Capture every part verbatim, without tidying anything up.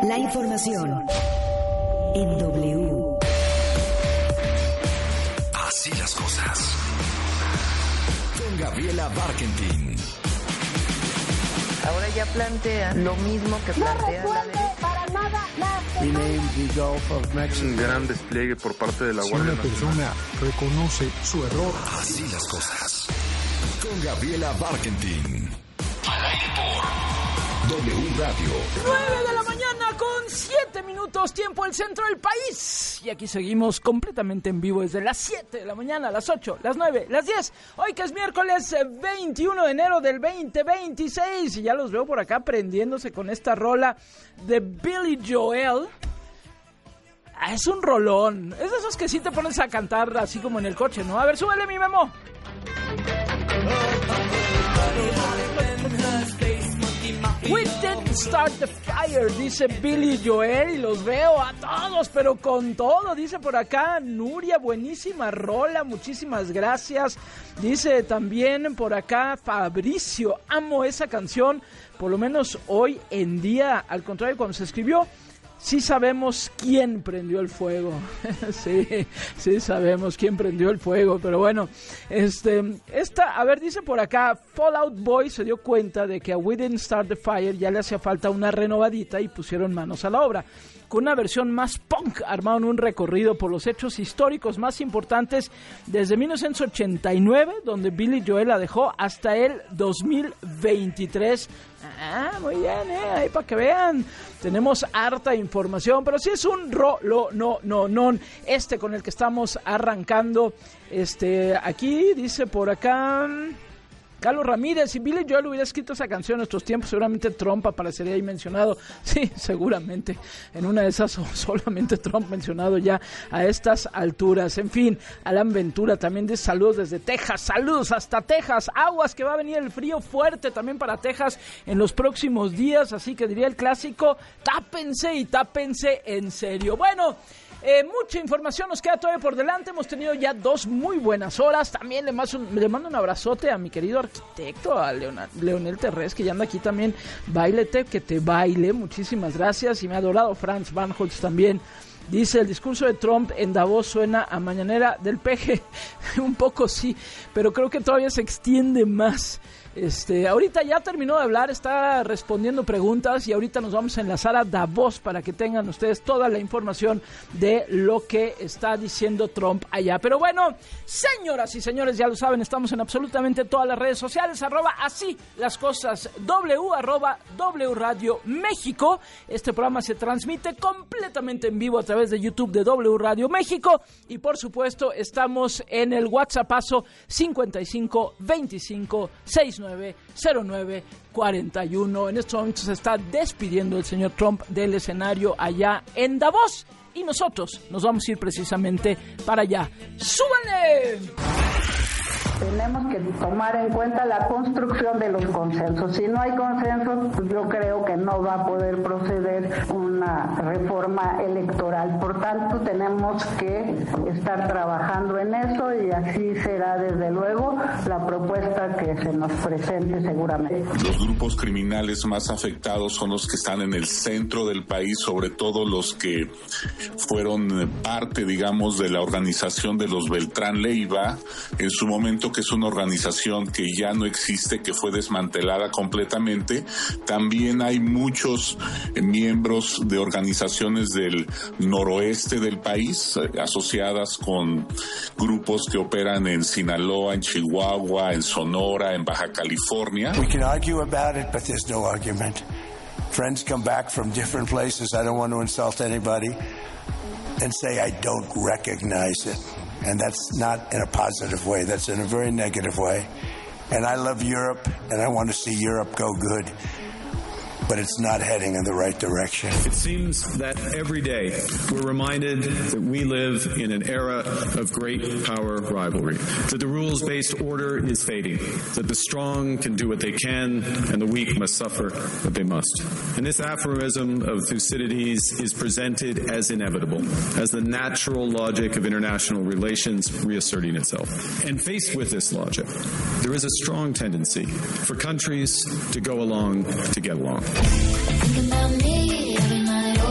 La información en W. Así las cosas. Con Gabriela Barkentin. Ahora ya plantea lo mismo que plantea no la derecha. Para nada la Renamed the Gulf of Mexico. Un gran despliegue por parte de la Si Guardia una Nacional. persona reconoce su error. Así las cosas. Con Gabriela Barkentin. Al aire por W Radio. nueve de la mañana con siete minutos, tiempo del centro del país. Y aquí seguimos completamente en vivo desde las siete de la mañana, las ocho, las nueve, las diez. Hoy que es miércoles veintiuno de enero del veinte veintiséis. Y ya los veo por acá prendiéndose con esta rola de Billy Joel. Ah, es un rolón. Es de esos que sí te pones a cantar así como en el coche, ¿no? A ver, súbele mi Memo. We didn't start the fire, dice Billy Joel, y los veo a todos, pero con todo, dice por acá Nuria, buenísima rola, muchísimas gracias. Dice también por acá Fabricio, amo esa canción, por lo menos hoy en día, al contrario, cuando se escribió, sí sabemos quién prendió el fuego. sí, sí sabemos quién prendió el fuego, pero bueno, este, esta, a ver, dice por acá, Fall Out Boy se dio cuenta de que a We Didn't Start the Fire ya le hacía falta una renovadita y pusieron manos a la obra. Con una versión más punk, armaron un recorrido por los hechos históricos más importantes desde mil novecientos ochenta y nueve, donde Billy Joel la dejó, hasta el dos mil veintitrés. Ah, muy bien, eh, ahí para que vean. Tenemos harta información, pero sí es un rolo, no, no, no, este con el que estamos arrancando. Este, aquí dice por acá Carlos Ramírez, si Billy Joel hubiera escrito esa canción en nuestros tiempos, seguramente Trump aparecería ahí mencionado. Sí, seguramente. En una de esas, solamente Trump mencionado ya a estas alturas. En fin, Alan Ventura también dice saludos desde Texas. Saludos hasta Texas. Aguas que va a venir el frío fuerte también para Texas en los próximos días. Así que diría el clásico, tápense y tápense en serio. Bueno, Eh, mucha información nos queda todavía por delante. Hemos tenido ya dos muy buenas horas. También le mando un, le mando un abrazote a mi querido arquitecto, a Leona, Leonel Terrés, que ya anda aquí también. Báilete, que te baile. Muchísimas gracias. Y me ha adorado Franz Van Holtz también. Dice, el discurso de Trump en Davos suena a mañanera del peje. Un poco sí, pero creo que todavía se extiende más. Este, ahorita ya terminó de hablar, está respondiendo preguntas y ahorita nos vamos a enlazar a Davos para que tengan ustedes toda la información de lo que está diciendo Trump allá. Pero bueno, señoras y señores, ya lo saben, estamos en absolutamente todas las redes sociales, arroba así las cosas, W, arroba W Radio México. Este programa se transmite completamente en vivo a través de YouTube de W Radio México y por supuesto estamos en el WhatsAppazo cincuenta y cinco veinticinco sesenta y nueve cero nueve cuarenta y uno. En estos momentos se está despidiendo el señor Trump del escenario allá en Davos y nosotros nos vamos a ir precisamente para allá. ¡Súbanle! Tenemos que tomar en cuenta la construcción de los consensos. Si no hay consensos, pues yo creo que no va a poder proceder una reforma electoral. Por tanto, tenemos que estar trabajando en eso y así será desde luego la propuesta que se nos presente seguramente. Los grupos criminales más afectados son los que están en el centro del país, sobre todo los que fueron parte, digamos, de la organización de los Beltrán Leiva, en su momento, que es una organización que ya no existe, que fue desmantelada completamente. También hay muchos eh, miembros de organizaciones del noroeste del país, eh, asociadas con grupos que operan en Sinaloa, en Chihuahua, en Sonora, en Baja California. We can argue about it, but there's no argument. Friends come back from different places. I don't want to insult anybody and say I don't recognize it. And that's not in a positive way. That's in a very negative way. And I love Europe, and I want to see Europe go good. But it's not heading in the right direction. It seems that every day we're reminded that we live in an era of great power rivalry, that the rules-based order is fading, that the strong can do what they can and the weak must suffer what they must. And this aphorism of Thucydides is presented as inevitable, as the natural logic of international relations reasserting itself. And faced with this logic, there is a strong tendency for countries to go along to get along. Think about me every night.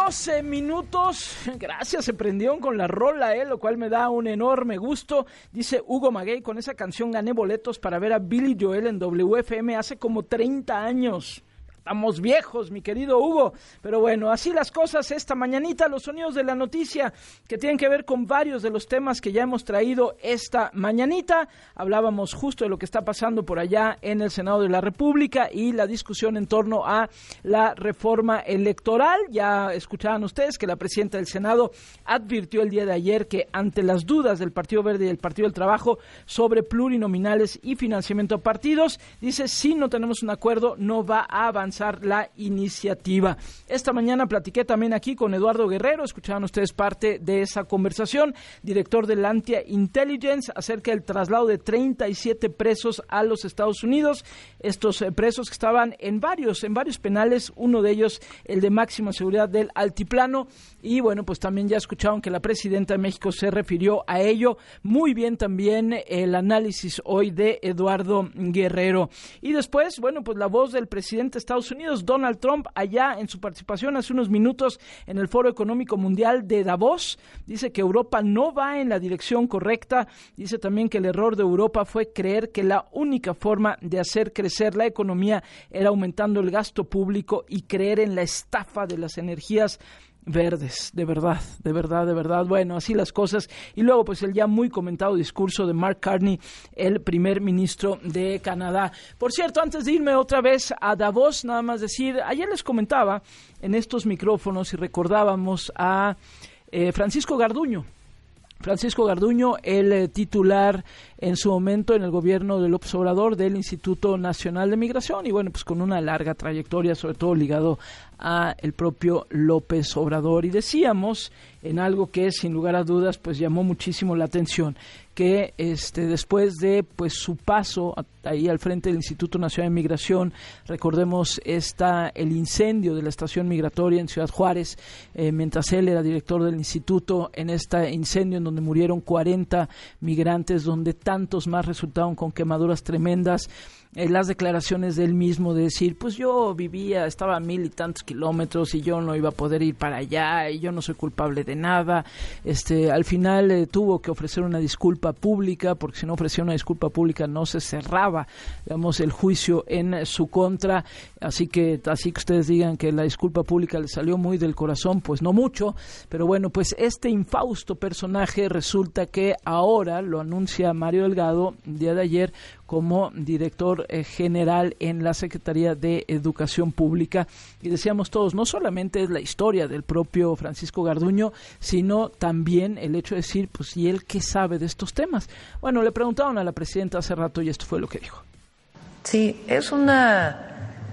doce minutos. Gracias, se prendieron con la rola, eh, lo cual me da un enorme gusto. Dice Hugo Maguey, con esa canción gané boletos para ver a Billy Joel en W F M hace como treinta años. Estamos viejos, mi querido Hugo, pero bueno, así las cosas esta mañanita, los sonidos de la noticia que tienen que ver con varios de los temas que ya hemos traído esta mañanita. Hablábamos justo de lo que está pasando por allá en el Senado de la República y la discusión en torno a la reforma electoral. Ya escuchaban ustedes que la presidenta del Senado advirtió el día de ayer que ante las dudas del Partido Verde y del Partido del Trabajo sobre plurinominales y financiamiento a partidos, dice, si no tenemos un acuerdo, no va a avanzar la iniciativa. Esta mañana platiqué también aquí con Eduardo Guerrero, escuchaban ustedes parte de esa conversación, director del Lantia Intelligence, acerca del traslado de treinta y siete presos a los Estados Unidos, estos eh, presos que estaban en varios, en varios penales, uno de ellos el de máxima seguridad del Altiplano, y bueno, pues también ya escucharon que la presidenta de México se refirió a ello, muy bien también el análisis hoy de Eduardo Guerrero. Y después, bueno, pues la voz del presidente de Estados Unidos, Donald Trump, allá en su participación hace unos minutos en el Foro Económico Mundial de Davos, dice que Europa no va en la dirección correcta, dice también que el error de Europa fue creer que la única forma de hacer crecer la economía era aumentando el gasto público y creer en la estafa de las energías verdes, de verdad, de verdad, de verdad, bueno, así las cosas. Y luego pues el ya muy comentado discurso de Mark Carney, el primer ministro de Canadá. Por cierto, antes de irme otra vez a Davos, nada más decir, ayer les comentaba en estos micrófonos y recordábamos a eh, Francisco Garduño, Francisco Garduño, el eh, titular en su momento en el gobierno de López Obrador del Instituto Nacional de Migración y bueno, pues con una larga trayectoria, sobre todo ligado a el propio López Obrador. Y decíamos en algo que sin lugar a dudas pues llamó muchísimo la atención, que este después de pues su paso ahí al frente del Instituto Nacional de Migración, recordemos está el incendio de la estación migratoria en Ciudad Juárez, eh, mientras él era director del instituto, en este incendio en donde murieron cuarenta migrantes, donde tantos más resultaron con quemaduras tremendas. Eh, las declaraciones de él mismo de decir, pues yo vivía, estaba a mil y tantos kilómetros y yo no iba a poder ir para allá y yo no soy culpable de nada. Este, al final eh, tuvo que ofrecer una disculpa pública, porque si no ofrecía una disculpa pública no se cerraba, digamos, el juicio en su contra. Así que, así que ustedes digan que la disculpa pública le salió muy del corazón, pues no mucho, pero bueno, pues este infausto personaje resulta que ahora lo anuncia Mario Delgado el día de ayer como director eh, general en la Secretaría de Educación Pública. Y decíamos todos, no solamente es la historia del propio Francisco Garduño, sino también el hecho de decir, pues, ¿y él qué sabe de estos temas? Bueno, le preguntaron a la presidenta hace rato y esto fue lo que dijo. Sí, es una...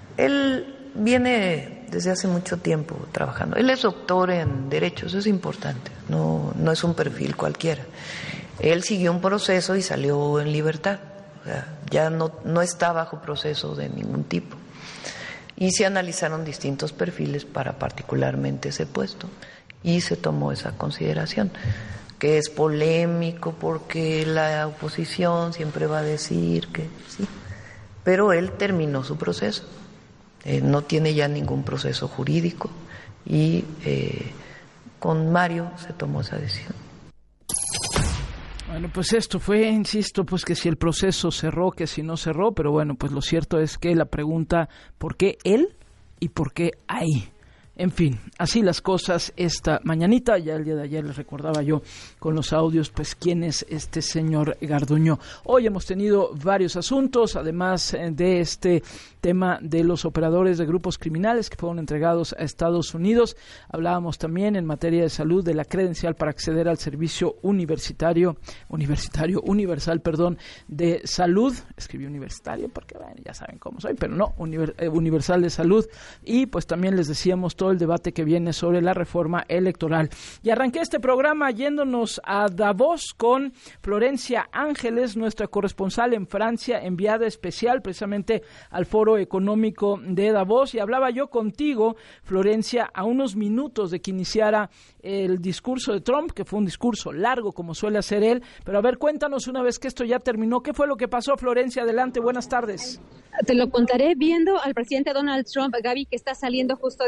Él viene desde hace mucho tiempo trabajando. Él es doctor en Derecho, eso es importante, no, no es un perfil cualquiera. Él siguió un proceso y salió en libertad. O sea, ya no, no está bajo proceso de ningún tipo. Y se analizaron distintos perfiles para particularmente ese puesto y se tomó esa consideración, que es polémico porque la oposición siempre va a decir que sí, pero él terminó su proceso, eh, no tiene ya ningún proceso jurídico y eh, con Mario se tomó esa decisión. Bueno, pues esto fue, insisto, pues que si el proceso cerró, que si no cerró, pero bueno, pues lo cierto es que la pregunta, ¿por qué él y por qué ahí? En fin, así las cosas esta mañanita. Ya el día de ayer les recordaba yo con los audios, pues quién es este señor Garduño. Hoy hemos tenido varios asuntos, además de este tema de los operadores de grupos criminales que fueron entregados a Estados Unidos. Hablábamos también en materia de salud de la credencial para acceder al servicio universitario, universitario, universal, perdón, de salud. Escribí universitario porque, bueno, ya saben cómo soy, pero no, univer, eh, universal de salud. Y pues también les decíamos todo el debate que viene sobre la reforma electoral. Y arranqué este programa yéndonos a Davos con Florencia Ángeles, nuestra corresponsal en Francia, enviada especial precisamente al Foro Económico de Davos, y hablaba yo contigo, Florencia, a unos minutos de que iniciara el discurso de Trump, que fue un discurso largo como suele hacer él, pero a ver, cuéntanos una vez que esto ya terminó, ¿qué fue lo que pasó, Florencia? Adelante, buenas tardes. Te lo contaré viendo al presidente Donald Trump, Gaby, que está saliendo justo de esta sala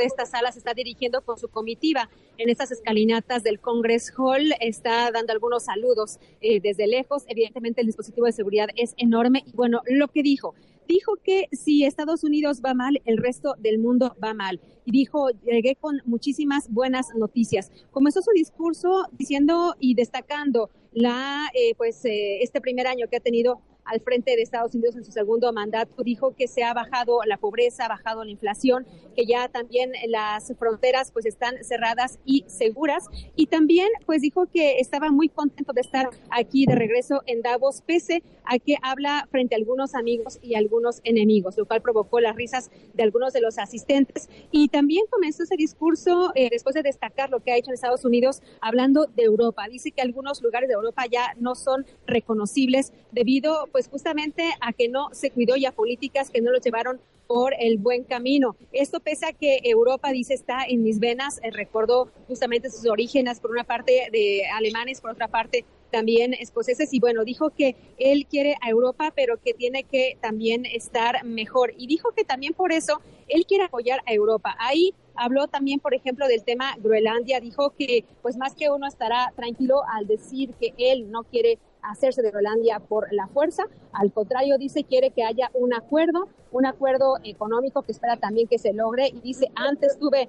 Guatemala se está dirigiendo con su comitiva en estas escalinatas del Congress Hall, está dando algunos saludos eh, desde lejos. Evidentemente el dispositivo de seguridad es enorme y bueno, lo que dijo, dijo que si Estados Unidos va mal, el resto del mundo va mal. Y dijo, llegué con muchísimas buenas noticias. Comenzó su discurso diciendo y destacando la eh, pues eh, este primer año que ha tenido al frente de Estados Unidos en su segundo mandato. Dijo que se ha bajado la pobreza, ha bajado la inflación, que ya también las fronteras pues están cerradas y seguras. Y también pues dijo que estaba muy contento de estar aquí de regreso en Davos, pese a que habla frente a algunos amigos y algunos enemigos, lo cual provocó las risas de algunos de los asistentes. Y también comenzó ese discurso eh, después de destacar lo que ha hecho en Estados Unidos, hablando de Europa. Dice que algunos lugares de Europa ya no son reconocibles debido pues justamente a que no se cuidó y a políticas que no lo llevaron por el buen camino. Esto pese a que Europa, dice, está en mis venas. Eh, recordó justamente sus orígenes, por una parte de alemanes, por otra parte también escoceses, y bueno, dijo que él quiere a Europa, pero que tiene que también estar mejor. Y dijo que también por eso él quiere apoyar a Europa. Ahí habló también, por ejemplo, del tema Groenlandia. Dijo que pues más que uno estará tranquilo al decir que él no quiere hacerse de Groenlandia por la fuerza. Al contrario, dice, quiere que haya un acuerdo, un acuerdo económico que espera también que se logre. Y dice, antes tuve,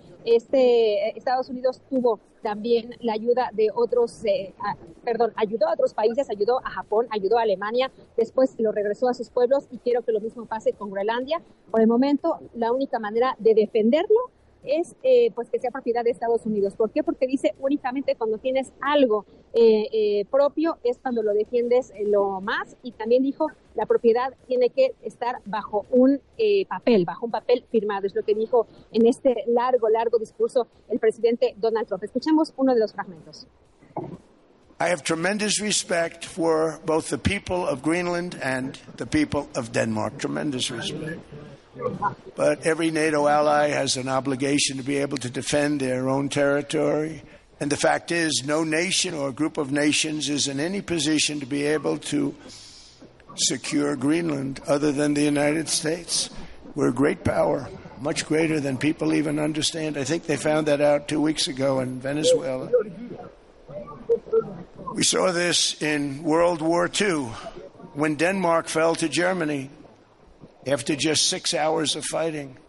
este, Estados Unidos tuvo también la ayuda de otros, eh, a, perdón, ayudó a otros países, ayudó a Japón, ayudó a Alemania, después lo regresó a sus pueblos y quiero que lo mismo pase con Groenlandia. Por el momento, la única manera de defenderlo es eh, pues que sea propiedad de Estados Unidos. ¿Por qué? Porque dice, únicamente cuando tienes algo eh, eh, propio es cuando lo defiendes eh, lo más. Y también dijo, la propiedad tiene que estar bajo un eh, papel, bajo un papel firmado. Es lo que dijo en este largo, largo discurso el presidente Donald Trump. Escuchemos uno de los fragmentos. I have tremendous respect for both the people of Greenland and the people of Denmark. Tremendous respect. But every NATO ally has an obligation to be able to defend their own territory. And the fact is, no nation or group of nations is in any position to be able to secure Greenland other than the United States. We're a great power, much greater than people even understand. I think they found that out two weeks ago in Venezuela. We saw this in World War Two when Denmark fell to Germany after just six hours of fighting.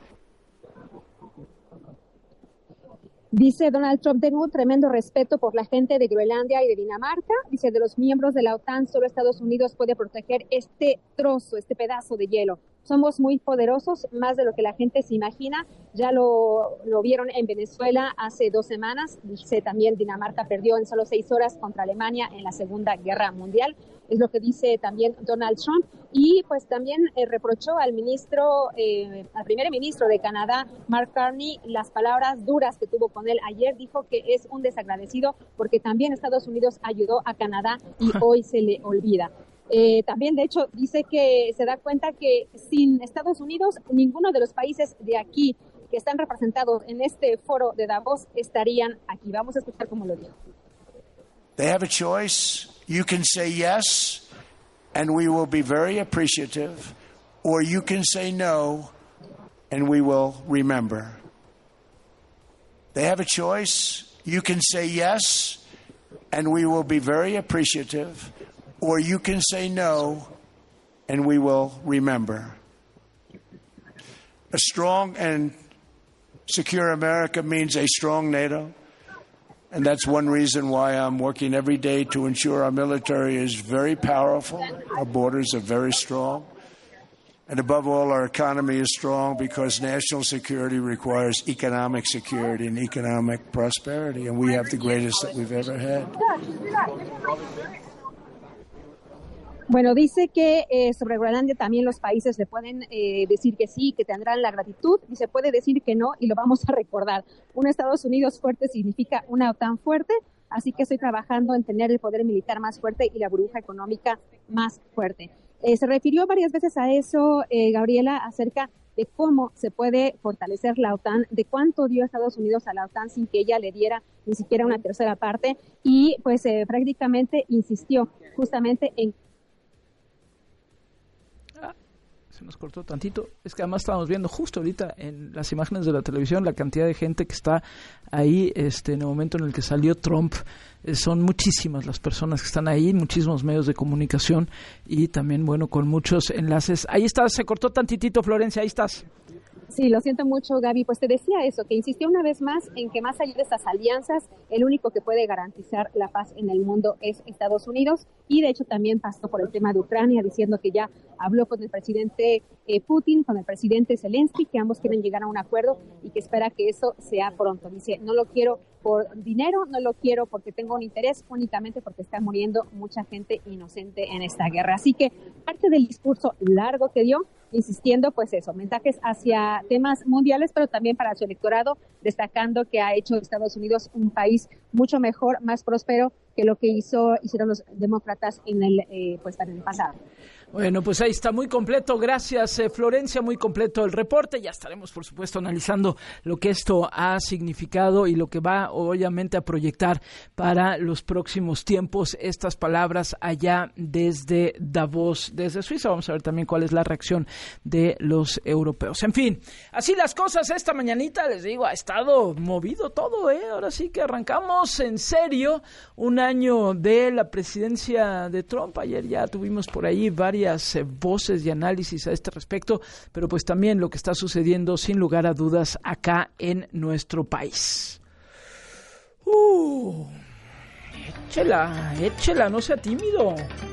Dice Donald Trump, tengo un tremendo respeto por la gente de Groenlandia y de Dinamarca. Dice, de los miembros de la OTAN, solo Estados Unidos puede proteger este trozo, este pedazo de hielo. Somos muy poderosos, más de lo que la gente se imagina. Ya lo, lo vieron en Venezuela hace dos semanas. Dice también, Dinamarca perdió en solo seis horas contra Alemania en la Segunda Guerra Mundial. Es lo que dice también Donald Trump. Y pues también eh, reprochó al ministro, eh, al primer ministro de Canadá, Mark Carney, las palabras duras que tuvo con él ayer. Dijo que es un desagradecido porque también Estados Unidos ayudó a Canadá y hoy se le olvida. Eh, también, de hecho, dice que se da cuenta que sin Estados Unidos, ninguno de los países de aquí que están representados en este foro de Davos estarían aquí. Vamos a escuchar cómo lo dijo. They have a choice. You can say yes, and we will be very appreciative, or you can say no, and we will remember. They have a choice. You can say yes, and we will be very appreciative, or you can say no, and we will remember. A strong and secure America means a strong NATO. And that's one reason why I'm working every day to ensure our military is very powerful, our borders are very strong, and above all, our economy is strong because national security requires economic security and economic prosperity, and we have the greatest that we've ever had. Bueno, dice que eh, sobre Groenlandia también los países le pueden eh, decir que sí, que tendrán la gratitud, y se puede decir que no, y lo vamos a recordar. Un Estados Unidos fuerte significa una OTAN fuerte, así que estoy trabajando en tener el poder militar más fuerte y la burbuja económica más fuerte. Eh, se refirió varias veces a eso, eh, Gabriela, acerca de cómo se puede fortalecer la OTAN, de cuánto dio Estados Unidos a la OTAN sin que ella le diera ni siquiera una tercera parte, y pues eh, prácticamente insistió justamente en Se nos cortó tantito. Es que además estábamos viendo justo ahorita en las imágenes de la televisión la cantidad de gente que está ahí este, en el momento en el que salió Trump. Eh, son muchísimas las personas que están ahí, muchísimos medios de comunicación y también, bueno, con muchos enlaces. Ahí estás, se cortó tantitito, Florencia, ahí estás. Sí, lo siento mucho, Gaby. Pues te decía eso, que insistió una vez más en que más allá de estas alianzas, el único que puede garantizar la paz en el mundo es Estados Unidos. Y de hecho también pasó por el tema de Ucrania, diciendo que ya habló con el presidente eh, Putin, con el presidente Zelensky, que ambos quieren llegar a un acuerdo y que espera que eso sea pronto. Dice, no lo quiero por dinero, no lo quiero porque tengo un interés, únicamente porque está muriendo mucha gente inocente en esta guerra. Así que parte del discurso largo que dio, insistiendo, pues eso, mensajes hacia temas mundiales, pero también para su electorado, destacando que ha hecho Estados Unidos un país mucho mejor, más próspero que lo que hizo hicieron los demócratas en el eh, pues en el pasado. Bueno, pues ahí está, muy completo. Gracias, eh, Florencia, muy completo el reporte. Ya estaremos, por supuesto, analizando lo que esto ha significado y lo que va, obviamente, a proyectar para los próximos tiempos estas palabras allá desde Davos, desde Suiza. Vamos a ver también cuál es la reacción de los europeos. En fin, así las cosas esta mañanita, les digo, ha estado movido todo, ¿eh? Ahora sí que arrancamos en serio un año de la presidencia de Trump. Ayer ya tuvimos por ahí varias eh, voces y análisis a este respecto, pero pues también lo que está sucediendo sin lugar a dudas acá en nuestro país. Uh, échela, échela, no sea tímido.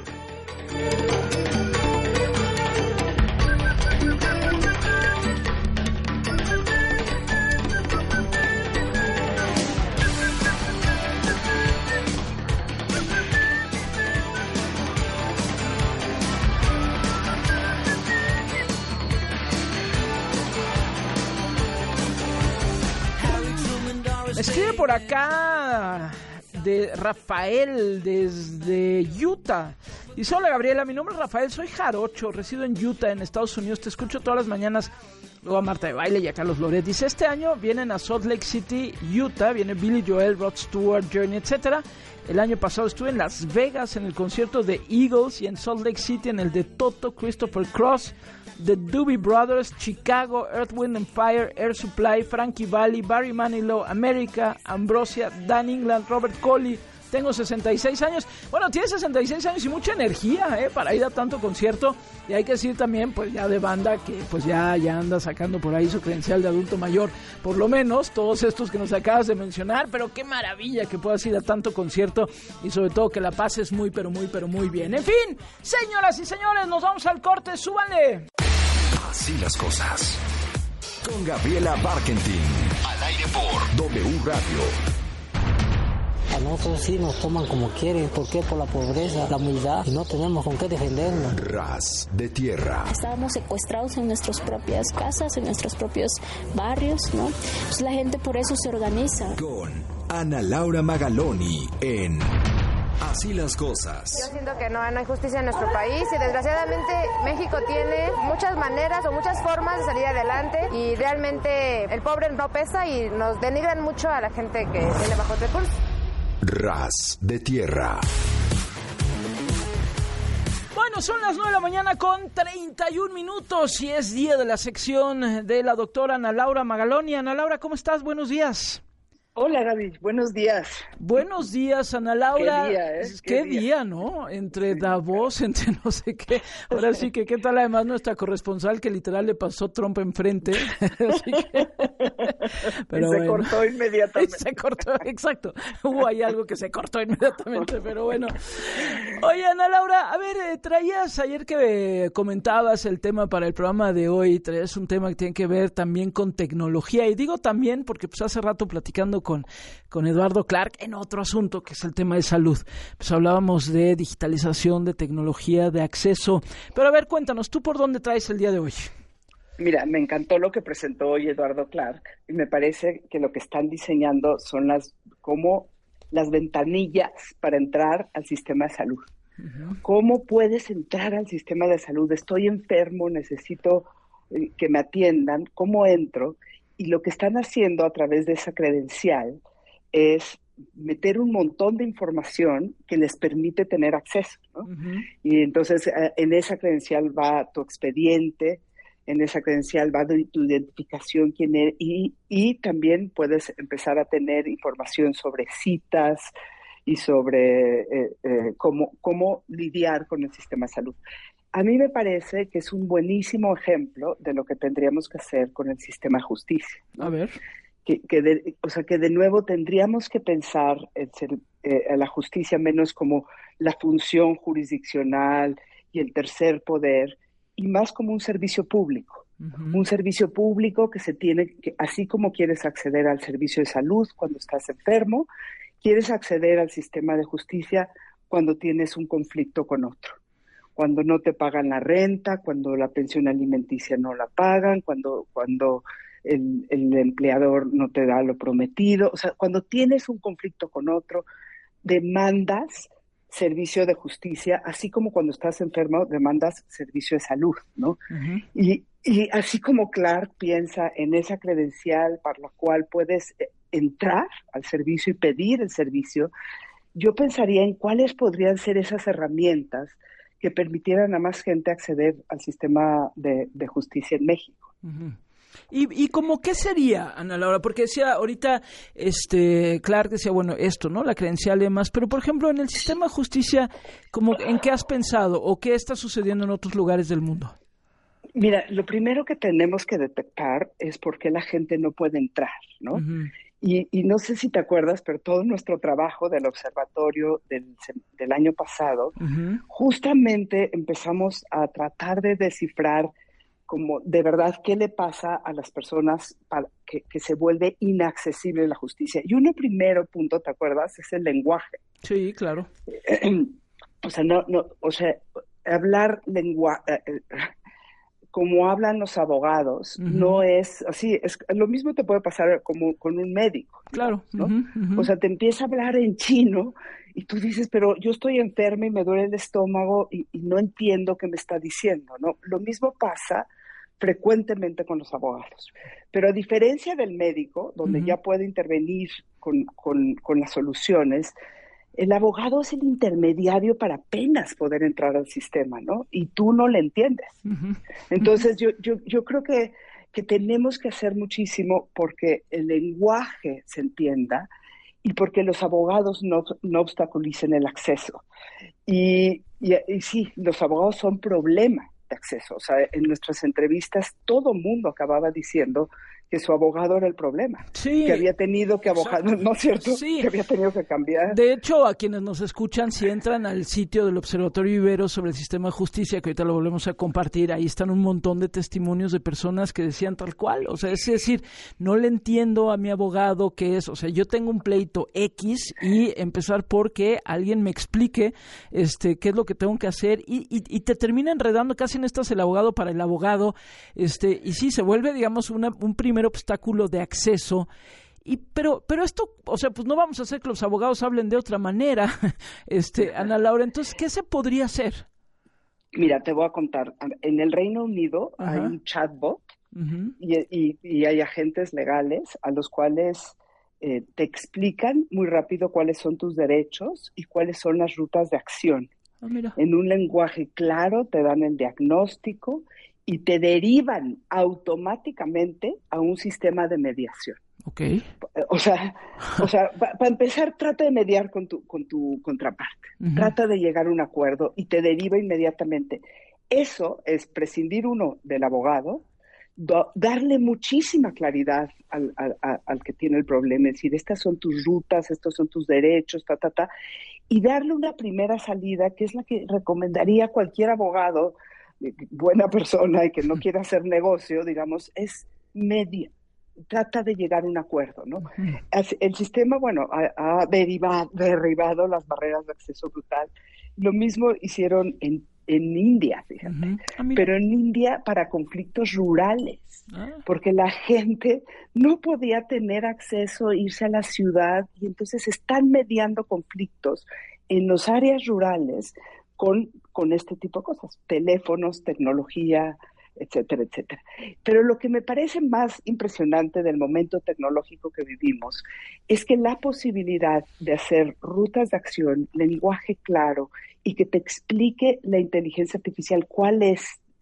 Escribe por acá de Rafael desde Utah. Dice, hola Gabriela, mi nombre es Rafael, soy jarocho, resido en Utah, en Estados Unidos, te escucho todas las mañanas, luego a Marta de Baile y a Carlos Loret. Dice, este año vienen a Salt Lake City, Utah, viene Billy Joel, Rod Stewart, Journey, etcétera. El año pasado estuve en Las Vegas en el concierto de Eagles y en Salt Lake City en el de Toto, Christopher Cross, The Doobie Brothers, Chicago, Earth, Wind and Fire, Air Supply, Frankie Valli, Barry Manilow, America, Ambrosia, Dan England, Robert Colley. Tengo sesenta y seis años. Bueno, tiene sesenta y seis años y mucha energía, ¿eh? Para ir a tanto concierto. Y hay que decir también, pues ya de banda, que pues ya, ya anda sacando por ahí su credencial de adulto mayor. Por lo menos, todos estos que nos acabas de mencionar. Pero qué maravilla que puedas ir a tanto concierto. Y sobre todo que la pases muy, pero muy, pero muy bien. En fin, señoras y señores, nos vamos al corte. ¡Súbanle! Así las cosas. Con Gabriela Barkentin. Al aire por W Radio. A nosotros sí nos toman como quieren. ¿Por qué? Por la pobreza, la humildad. Y no tenemos con qué defendernos. Ras de tierra. Estábamos secuestrados en nuestras propias casas, en nuestros propios barrios, ¿no? Pues la gente por eso se organiza. Con Ana Laura Magaloni en Así las cosas. Yo siento que no, no hay justicia en nuestro país y desgraciadamente México tiene muchas maneras o muchas formas de salir adelante y realmente el pobre no pesa y nos denigran mucho a la gente que tiene bajos recursos. Ras de tierra. Bueno, son las nueve de la mañana con treinta y un minutos y es día de la sección de la doctora Ana Laura Magaloni. Ana Laura, ¿cómo estás? Buenos días. Hola Gaby, buenos días. Buenos días, Ana Laura. Qué día, ¿eh? Qué, ¿Qué día? día, ¿no? Entre Davos, entre no sé qué. Ahora sí que, ¿qué tal además nuestra corresponsal que literal le pasó Trump enfrente? Así que... Pero y se bueno. cortó inmediatamente. Se cortó, exacto. Hubo ahí algo que se cortó inmediatamente, pero bueno. Oye, Ana Laura, a ver, eh, traías ayer que comentabas el tema para el programa de hoy, traías un tema que tiene que ver también con tecnología. Y digo también porque pues hace rato platicando con, con Eduardo Clark en otro asunto que es el tema de salud. Pues hablábamos de digitalización, de tecnología, de acceso. Pero a ver, cuéntanos, ¿tú por dónde traes el día de hoy? Mira, me encantó lo que presentó hoy Eduardo Clark y me parece que lo que están diseñando son las como las ventanillas para entrar al sistema de salud. Uh-huh. ¿Cómo puedes entrar al sistema de salud? Estoy enfermo, necesito eh, que me atiendan. ¿Cómo entro? Y lo que están haciendo a través de esa credencial es meter un montón de información que les permite tener acceso, ¿no? Uh-huh. Y entonces en esa credencial va tu expediente, en esa credencial va tu identificación, quién eres, y, y también puedes empezar a tener información sobre citas y sobre eh, eh, cómo, cómo lidiar con el sistema de salud. A mí me parece que es un buenísimo ejemplo de lo que tendríamos que hacer con el sistema de justicia, ¿no? A ver. Que, que de, o sea, que de nuevo tendríamos que pensar en ser, eh, a la justicia menos como la función jurisdiccional y el tercer poder, y más como un servicio público. Uh-huh. Un servicio público que se tiene, que, así como quieres acceder al servicio de salud cuando estás enfermo, quieres acceder al sistema de justicia cuando tienes un conflicto con otro. Cuando no te pagan la renta, cuando la pensión alimenticia no la pagan, cuando... cuando El, el empleador no te da lo prometido. O sea, cuando tienes un conflicto con otro, demandas servicio de justicia, así como cuando estás enfermo, demandas servicio de salud, ¿no? Uh-huh. Y, y así como Clark piensa en esa credencial para la cual puedes entrar al servicio y pedir el servicio, yo pensaría en cuáles podrían ser esas herramientas que permitieran a más gente acceder al sistema de, de justicia en México. Uh-huh. ¿Y, y como qué sería, Ana Laura? Porque decía ahorita, este, Clark decía, bueno, esto, ¿no? La credencial y demás, pero por ejemplo, en el sistema de justicia, ¿cómo, ¿en qué has pensado o qué está sucediendo en otros lugares del mundo? Mira, lo primero que tenemos que detectar es por qué la gente no puede entrar, ¿no? Uh-huh. Y, y no sé si te acuerdas, pero todo nuestro trabajo del observatorio del, del año pasado, uh-huh. justamente empezamos a tratar de descifrar como de verdad qué le pasa a las personas para que, que se vuelve inaccesible la justicia. Y uno primero punto, ¿te acuerdas? Es el lenguaje. Sí, claro. O sea, no, no, o sea, hablar lenguaje, eh, como hablan los abogados, uh-huh. no es así. Es lo mismo te puede pasar como con un médico. Claro. ¿no? Uh-huh, uh-huh. O sea, te empieza a hablar en chino y tú dices, pero yo estoy enferma y me duele el estómago y, y no entiendo qué me está diciendo, ¿no? Lo mismo pasa frecuentemente con los abogados. Pero a diferencia del médico, donde uh-huh. ya puede intervenir con, con, con las soluciones, el abogado es el intermediario para apenas poder entrar al sistema, ¿no? Y tú no le entiendes. Uh-huh. Entonces, yo, yo, yo creo que, que tenemos que hacer muchísimo porque el lenguaje se entienda y porque los abogados no, no obstaculicen el acceso. Y, y, y sí, los abogados son problema de acceso. O sea, en nuestras entrevistas todo mundo acababa diciendo que su abogado era el problema, sí, que había tenido que abogar, o sea, ¿no es cierto? Sí. Que había tenido que cambiar. De hecho, a quienes nos escuchan, si entran al sitio del Observatorio Ibero sobre el sistema de justicia, que ahorita lo volvemos a compartir, ahí están un montón de testimonios de personas que decían tal cual, o sea, es decir, no le entiendo a mi abogado qué es, o sea, yo tengo un pleito X y empezar por que alguien me explique este qué es lo que tengo que hacer y, y, y te termina enredando, casi necesitas el abogado para el abogado, este y sí, se vuelve, digamos, una, un primer obstáculo de acceso. Y pero pero esto, o sea, pues no vamos a hacer que los abogados hablen de otra manera, este Ana Laura, entonces, ¿qué se podría hacer? Mira, te voy a contar. En el Reino Unido Ajá. hay un chatbot uh-huh. y, y, y hay agentes legales a los cuales eh, te explican muy rápido cuáles son tus derechos y cuáles son las rutas de acción. Ah, mira. En un lenguaje claro te dan el diagnóstico y te derivan automáticamente a un sistema de mediación. Okay. O sea, o sea, para pa empezar, trata de mediar con tu, con tu contraparte. Uh-huh. Trata de llegar a un acuerdo y te deriva inmediatamente. Eso es prescindir uno del abogado, do, darle muchísima claridad al, al, al que tiene el problema, es decir, estas son tus rutas, estos son tus derechos, ta, ta, ta, y darle una primera salida, que es la que recomendaría cualquier abogado, buena persona y que no quiera hacer negocio, digamos, es media. Trata de llegar a un acuerdo, ¿no? Uh-huh. El sistema, bueno, ha, ha derivado, derribado las barreras de acceso brutal. Lo mismo hicieron en, en India, fíjate. Uh-huh. Ah, pero en India para conflictos rurales, ah. porque la gente no podía tener acceso, irse a la ciudad, y entonces están mediando conflictos en las áreas rurales con, con este tipo de cosas, teléfonos, tecnología, etcétera, etcétera. Pero lo que me parece más impresionante del momento tecnológico que vivimos es que la posibilidad de hacer rutas de acción, lenguaje claro y que te explique la inteligencia artificial cuál es,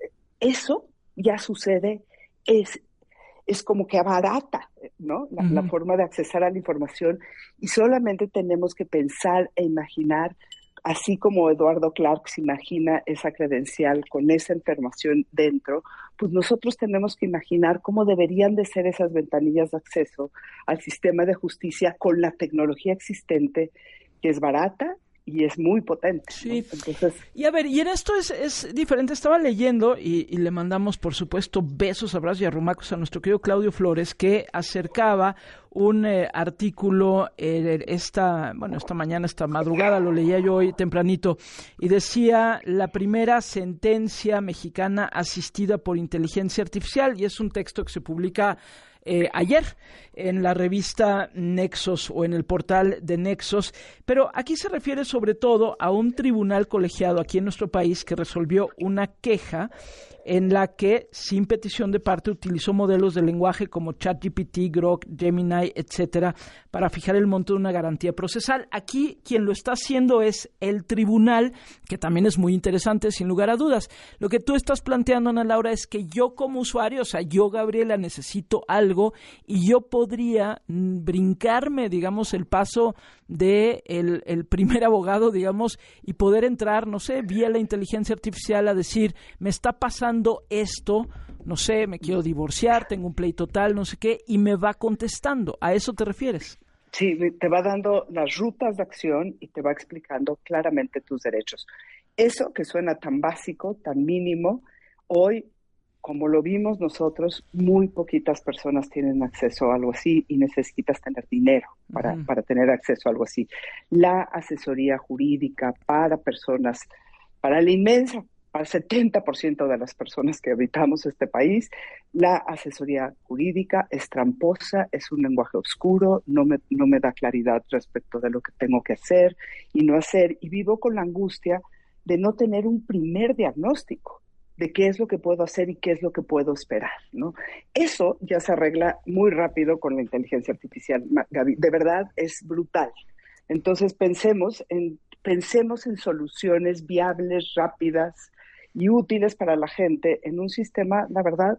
eso ya sucede, es, es como que abarata, ¿no? La, uh-huh. la forma de accesar a la información, y solamente tenemos que pensar e imaginar, así como Eduardo Clark se imagina esa credencial con esa información dentro, pues nosotros tenemos que imaginar cómo deberían de ser esas ventanillas de acceso al sistema de justicia con la tecnología existente, que es barata y es muy potente. Sí. ¿No? Entonces, y a ver, y en esto es, es diferente. Estaba leyendo y, y le mandamos, por supuesto, besos, abrazos y arrumacos a nuestro querido Claudio Flores, que acercaba un eh, artículo eh, esta, bueno, esta mañana, esta madrugada, lo leía yo hoy tempranito, y decía la primera sentencia mexicana asistida por inteligencia artificial, y es un texto que se publica Eh, ayer en la revista Nexos o en el portal de Nexos, pero aquí se refiere sobre todo a un tribunal colegiado aquí en nuestro país que resolvió una queja en la que, sin petición de parte, utilizó modelos de lenguaje como ChatGPT, Grok, Gemini, etcétera, para fijar el monto de una garantía procesal. Aquí quien lo está haciendo es el tribunal, que también es muy interesante, sin lugar a dudas. Lo que tú estás planteando, Ana Laura, es que yo como usuario, o sea, yo, Gabriela, necesito algo y yo podría brincarme, digamos, el paso de el, el primer abogado, digamos, y poder entrar, no sé, vía la inteligencia artificial a decir, me está pasando esto, no sé, me quiero divorciar, tengo un pleito tal, no sé qué, y me va contestando. ¿A eso te refieres? Sí, te va dando las rutas de acción y te va explicando claramente tus derechos. Eso que suena tan básico, tan mínimo, hoy, como lo vimos nosotros, muy poquitas personas tienen acceso a algo así y necesitas tener dinero para, uh-huh. para tener acceso a algo así. La asesoría jurídica para personas, para la inmensa, para el setenta por ciento de las personas que habitamos este país, la asesoría jurídica es tramposa, es un lenguaje oscuro, no me, no me da claridad respecto de lo que tengo que hacer y no hacer, y vivo con la angustia de no tener un primer diagnóstico de qué es lo que puedo hacer y qué es lo que puedo esperar, ¿no? Eso ya se arregla muy rápido con la inteligencia artificial, Gaby. De verdad es brutal. Entonces pensemos en, pensemos en soluciones viables, rápidas y útiles para la gente en un sistema, la verdad,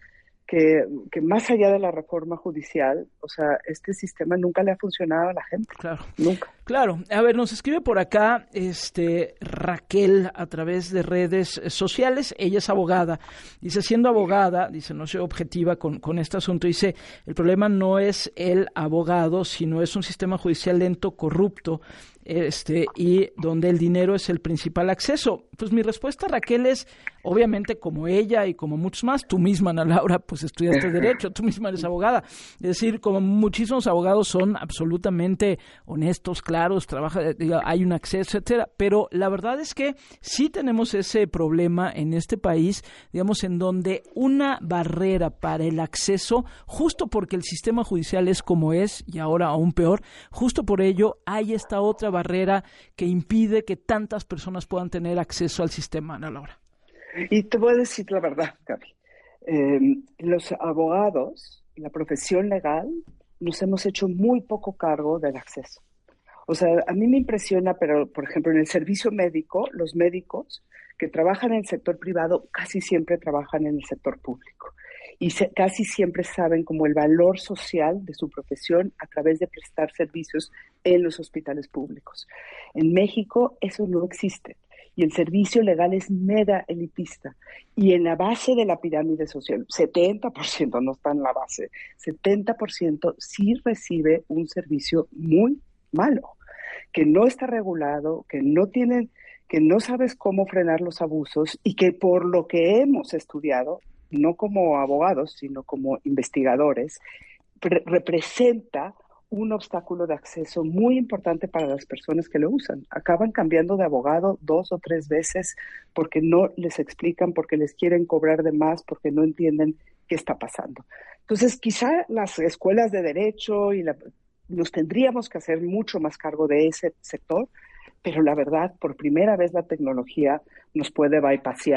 que, que más allá de la reforma judicial, o sea, este sistema nunca le ha funcionado a la gente. Claro. Nunca. Claro. A ver, nos escribe por acá este Raquel a través de redes sociales. Ella es abogada. Dice, siendo abogada, dice, no soy objetiva con, con este asunto. Dice, el problema no es el abogado, sino es un sistema judicial lento, corrupto, este y donde el dinero es el principal acceso. Pues mi respuesta, Raquel, es obviamente como ella y como muchos más, tú misma, Ana Laura, pues estudiaste Derecho, tú misma eres abogada. Es decir, como muchísimos abogados son absolutamente honestos, claros, trabaja, digo, hay un acceso, etcétera, pero la verdad es que sí tenemos ese problema en este país, digamos, en donde una barrera para el acceso, justo porque el sistema judicial es como es, y ahora aún peor, justo por ello hay esta otra barrera que impide que tantas personas puedan tener acceso al sistema, Ana Laura. Y te voy a decir la verdad, Gaby. Eh, los abogados, la profesión legal, nos hemos hecho muy poco cargo del acceso. O sea, a mí me impresiona, pero, por ejemplo, en el servicio médico, los médicos que trabajan en el sector privado casi siempre trabajan en el sector público. Y se, casi siempre saben como el valor social de su profesión a través de prestar servicios en los hospitales públicos. En México eso no existe y el servicio legal es mega elitista. Y en la base de la pirámide social, setenta por ciento no está en la base, setenta por ciento sí recibe un servicio muy malo, que no está regulado, que no tienen, que no sabes cómo frenar los abusos y que por lo que hemos estudiado, no como abogados, sino como investigadores, pre- representa un obstáculo de acceso muy importante para las personas que lo usan. Acaban cambiando de abogado dos o tres veces porque no les explican, porque les quieren cobrar de más, porque no entienden qué está pasando. Entonces, quizá las escuelas de derecho y la, nos tendríamos que hacer mucho más cargo de ese sector, pero la verdad, por primera vez la tecnología nos puede bypassear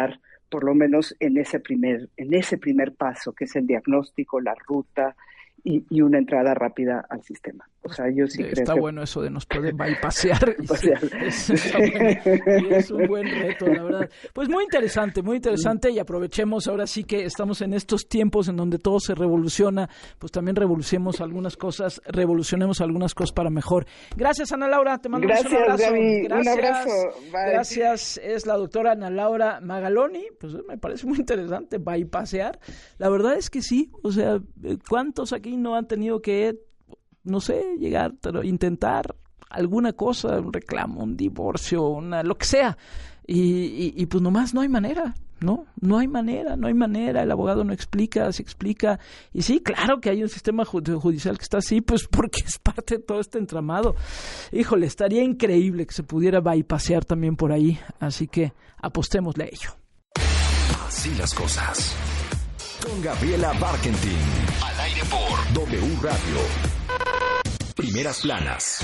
por lo menos en ese primer, en ese primer paso, que es el diagnóstico, la ruta y, y una entrada rápida al sistema. O sea, yo sí Está creo que... bueno eso de nos pueden bypassear. Es, es, bueno, es un buen reto, la verdad. Pues muy interesante, muy interesante, y aprovechemos ahora sí que estamos en estos tiempos en donde todo se revoluciona, pues también revolucionemos algunas cosas, revolucionemos algunas cosas para mejor. Gracias, Ana Laura, te mando Gracias, un abrazo. Gaby. Gracias, un abrazo. Bye. Gracias, es la doctora Ana Laura Magaloni. Pues me parece muy interesante, bypassear. La verdad es que sí, o sea, ¿cuántos aquí no han tenido que, no sé, llegar, intentar alguna cosa, un reclamo, un divorcio, una, lo que sea, y, y, y pues nomás no hay manera, ¿no? No hay manera, no hay manera, el abogado no explica, se explica, y sí, claro que hay un sistema judicial que está así, pues porque es parte de todo este entramado. Híjole, estaría increíble que se pudiera bypassear también por ahí, así que apostémosle a ello. Así las cosas. Con Gabriela Barkentin. Al aire por W Radio. Primeras planas.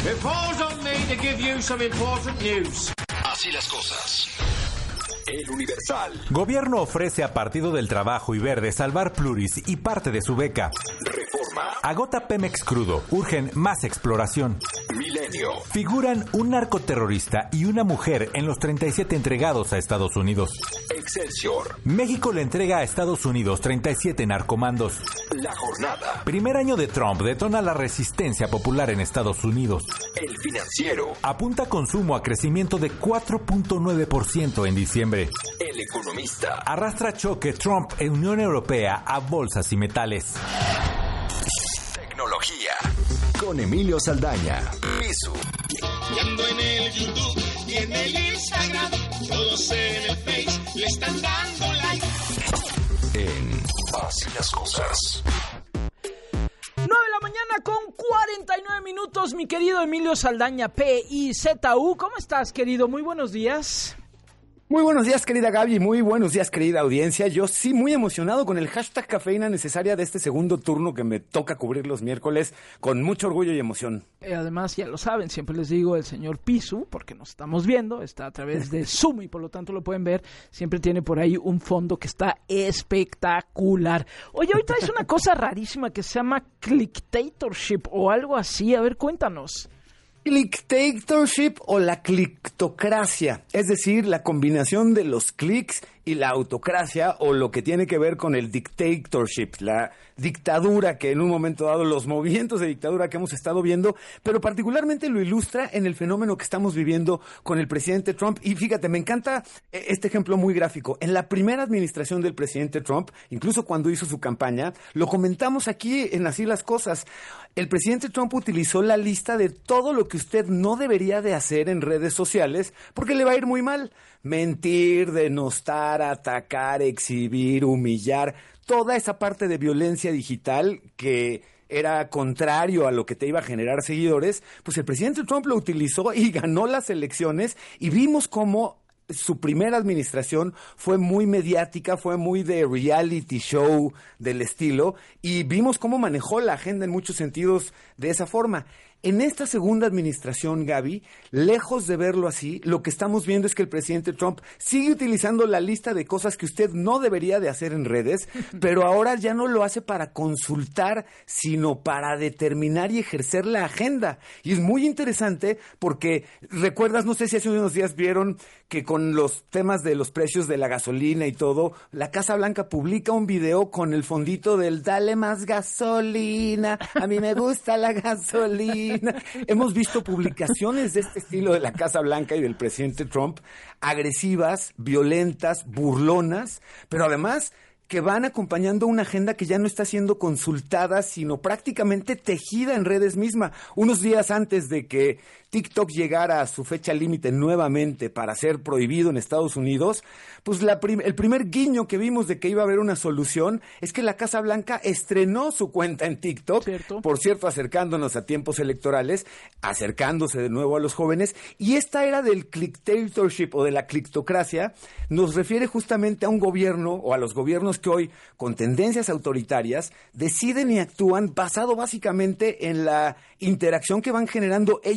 Así las cosas. El Universal. Gobierno ofrece a Partido del Trabajo y Verde salvar Pluris y parte de su beca. Reforma. Agota Pemex crudo. Urgen más exploración. Milenio. Figuran un narcoterrorista y una mujer en los treinta y siete entregados a Estados Unidos. Excelsior. México le entrega a Estados Unidos treinta y siete narcomandos. La jornada. Primer año de Trump detona la resistencia popular en Estados Unidos. El Financiero. Apunta consumo a crecimiento de cuatro punto nueve por ciento en diciembre. El Economista. Arrastra choque Trump en Unión Europea a bolsas y metales. Tecnología. Con Emilio Saldaña. Pisu. Y ando en el YouTube y en el Instagram. Todos en el Face le están dando like. En Así las cosas. nueve de la mañana con cuarenta y nueve minutos, mi querido Emilio Saldaña, P I Z U. ¿Cómo estás, querido? Muy buenos días. Muy buenos días, querida Gaby, muy buenos días, querida audiencia. Yo sí muy emocionado con el hashtag cafeína necesaria de este segundo turno que me toca cubrir los miércoles con mucho orgullo y emoción. Eh, además, ya lo saben, siempre les digo, el señor Pisu, porque nos estamos viendo, está a través de Zoom y por lo tanto lo pueden ver, siempre tiene por ahí un fondo que está espectacular. Oye, hoy traes una cosa rarísima que se llama clicktatorship o algo así, a ver, cuéntanos. Clicktatorship o la clictocracia, es decir, la combinación de los clics y la autocracia, o lo que tiene que ver con el dictatorship, la dictadura que en un momento dado, los movimientos de dictadura que hemos estado viendo, pero particularmente lo ilustra en el fenómeno que estamos viviendo con el presidente Trump. Y fíjate, me encanta este ejemplo muy gráfico. En la primera administración del presidente Trump, incluso cuando hizo su campaña, lo comentamos aquí en Así las Cosas, el presidente Trump utilizó la lista de todo lo que usted no debería de hacer en redes sociales porque le va a ir muy mal. Mentir, denostar, atacar, exhibir, humillar, toda esa parte de violencia digital que era contrario a lo que te iba a generar seguidores, pues el presidente Trump lo utilizó y ganó las elecciones, y vimos cómo su primera administración fue muy mediática, fue muy de reality show del estilo, y vimos cómo manejó la agenda en muchos sentidos de esa forma. En esta segunda administración, Gaby, lejos de verlo así, lo que estamos viendo es que el presidente Trump sigue utilizando la lista de cosas que usted no debería de hacer en redes, pero ahora ya no lo hace para consultar, sino para determinar y ejercer la agenda. Y es muy interesante porque, recuerdas, no sé si hace unos días vieron que con los temas de los precios de la gasolina y todo, la Casa Blanca publica un video con el fondito del "Dale más gasolina, a mí me gusta la gasolina". Hemos visto publicaciones de este estilo de la Casa Blanca y del presidente Trump, agresivas, violentas, burlonas, pero además que van acompañando una agenda que ya no está siendo consultada, sino prácticamente tejida en redes mismas. Unos días antes de que TikTok llegara a su fecha límite nuevamente para ser prohibido en Estados Unidos, pues la prim- el primer guiño que vimos de que iba a haber una solución es que la Casa Blanca estrenó su cuenta en TikTok, ¿cierto? Por cierto, acercándonos a tiempos electorales, acercándose de nuevo a los jóvenes, y esta era del clicktatorship o de la clictocracia nos refiere justamente a un gobierno o a los gobiernos que hoy, con tendencias autoritarias, deciden y actúan basado básicamente en la interacción que van generando ellos mismos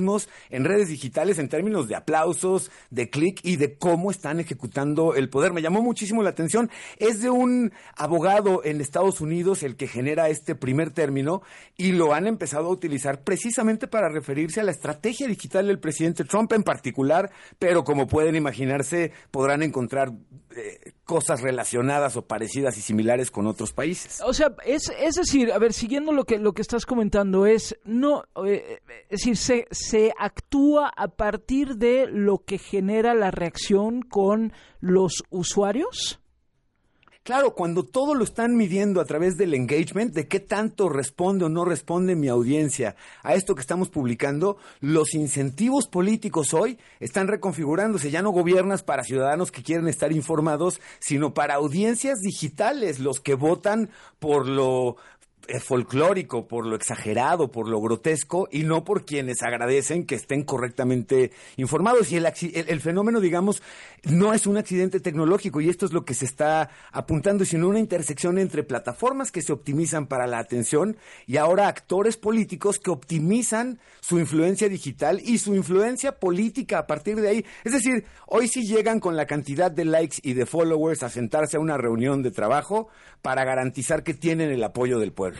mismos en redes digitales en términos de aplausos, de clic y de cómo están ejecutando el poder. Me llamó muchísimo la atención. Es de un abogado en Estados Unidos el que genera este primer término y lo han empezado a utilizar precisamente para referirse a la estrategia digital del presidente Trump en particular, pero como pueden imaginarse, podrán encontrar eh, cosas relacionadas o parecidas y similares con otros países. O sea, es, es decir, a ver, siguiendo lo que lo que estás comentando, es no eh, es decir, se, se actúa a partir de lo que genera la reacción con los usuarios. Claro, cuando todo lo están midiendo a través del engagement, de qué tanto responde o no responde mi audiencia a esto que estamos publicando, los incentivos políticos hoy están reconfigurándose. Ya no gobiernas para ciudadanos que quieren estar informados, sino para audiencias digitales, los que votan por lo folclórico, por lo exagerado, por lo grotesco, y no por quienes agradecen que estén correctamente informados. Y el, el, el fenómeno, digamos, no es un accidente tecnológico, y esto es lo que se está apuntando, sino una intersección entre plataformas que se optimizan para la atención y ahora actores políticos que optimizan su influencia digital y su influencia política a partir de ahí. Es decir, hoy sí llegan con la cantidad de likes y de followers a sentarse a una reunión de trabajo para garantizar que tienen el apoyo del pueblo.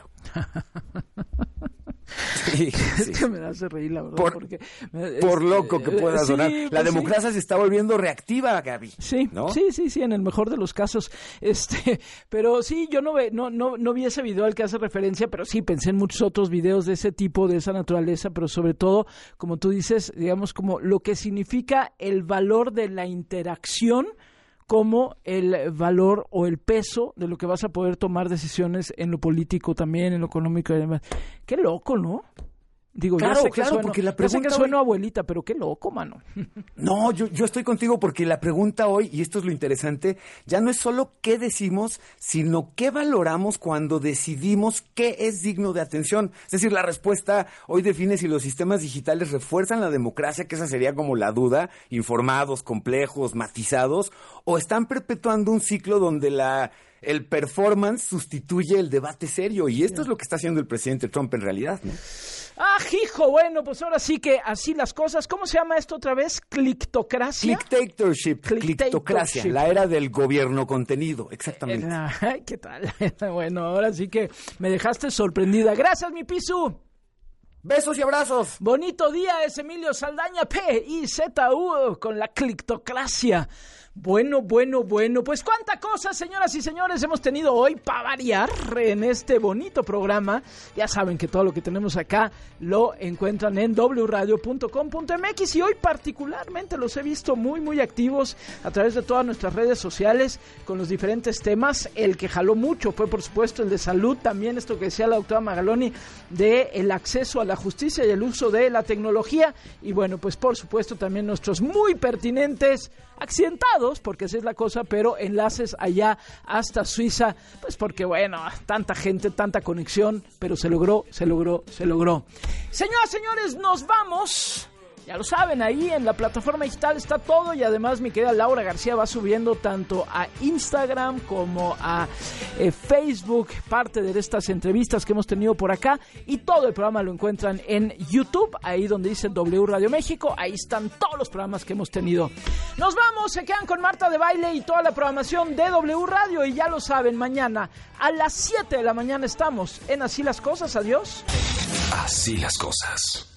Sí, es sí. que me hace reír, la verdad. Por, porque, por loco que pueda sí, sonar. pues la democracia sí. se está volviendo reactiva, Gaby. Sí, ¿no? sí, sí, sí, en el mejor de los casos. Este, pero sí, yo no, ve, no, no, no vi ese video al que hace referencia, pero sí pensé en muchos otros videos de ese tipo, de esa naturaleza, pero sobre todo, como tú dices, digamos, como lo que significa el valor de la interacción, como el valor o el peso de lo que vas a poder tomar decisiones en lo político también, en lo económico y demás. Qué loco, ¿no? Digo, claro, ya sé que claro, sueno, porque la ya sé pregunta que sueno hoy... abuelita, pero qué loco, mano. No, yo, yo estoy contigo porque la pregunta hoy, y esto es lo interesante, ya no es solo qué decimos, sino qué valoramos cuando decidimos qué es digno de atención. Es decir, la respuesta hoy define si los sistemas digitales refuerzan la democracia, que esa sería como la duda, informados, complejos, matizados, o están perpetuando un ciclo donde la... el performance sustituye el debate serio, y esto es lo que está haciendo el presidente Trump en realidad, ¿no? ¡Ah, hijo! Bueno, pues ahora sí que así las cosas. ¿Cómo se llama esto otra vez? ¿Clictocracia? Clicktatorship, clictocracia, la era del gobierno contenido, exactamente. La, ¿qué tal? Bueno, ahora sí que me dejaste sorprendida. Gracias, mi Pisu. Besos y abrazos. Bonito día, es Emilio Saldaña, P I Z U, con la clictocracia. Bueno, bueno, bueno, pues cuánta cosa, señoras y señores, hemos tenido hoy para variar en este bonito programa. Ya saben que todo lo que tenemos acá lo encuentran en doble u radio punto com punto m x, y hoy particularmente los he visto muy, muy activos a través de todas nuestras redes sociales con los diferentes temas. El que jaló mucho fue, por supuesto, el de salud, también esto que decía la doctora Magaloni de el acceso a la justicia y el uso de la tecnología, y bueno, pues por supuesto también nuestros muy pertinentes, accidentados, porque así es la cosa, pero enlaces allá hasta Suiza, pues porque bueno, tanta gente, tanta conexión, pero se logró, se logró, se logró. Señoras, señores, nos vamos. Ya lo saben, ahí en la plataforma digital está todo, y además mi querida Laura García va subiendo tanto a Instagram como a eh, Facebook parte de estas entrevistas que hemos tenido por acá, y todo el programa lo encuentran en YouTube, ahí donde dice W Radio México, ahí están todos los programas que hemos tenido. Nos vamos, se quedan con Marta de Baile y toda la programación de W Radio, y ya lo saben, mañana a las siete de la mañana estamos en Así las Cosas. Adiós. Así las Cosas.